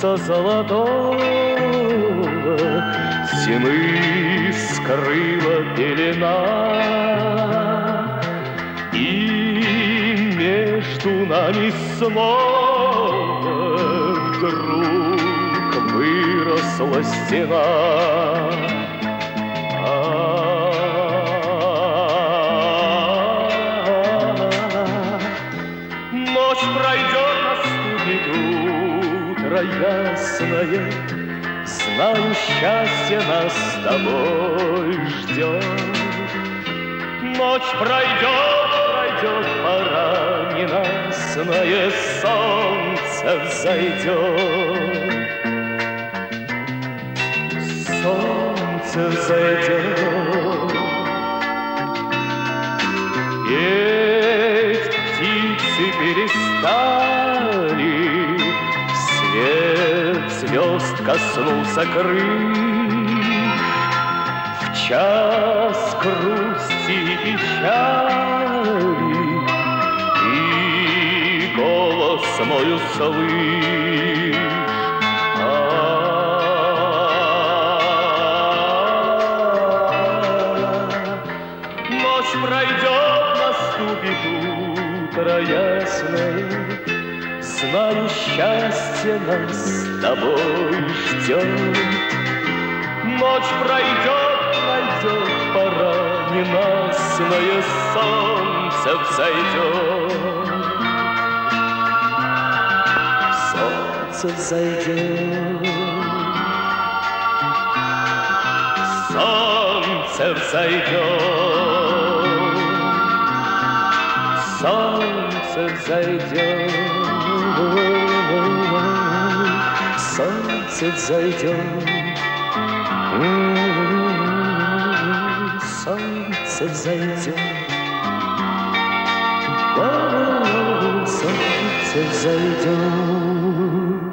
солнца золотого зимы скрыла пелена, и между нами снова вдруг выросла стена. Ночь пройдет, наступит утро ясное, знаю, счастье нас с тобой ждет. Ночь пройдет, пора ненастная, солнце взойдет. Солнце взойдет, петь птицы перестали, свет звезд коснулся крыль. В час грусти и печали ты голос мой услышь. Ночь пройдет, наступит утро ясное, знаю, счастье нас с тобой ждет. Ночь пройдет, пора ненастное, солнце взойдет. Солнце взойдет, солнце взойдет, солнце взойдет, солнце взойдет, солнце взойдет, солнце взойдет.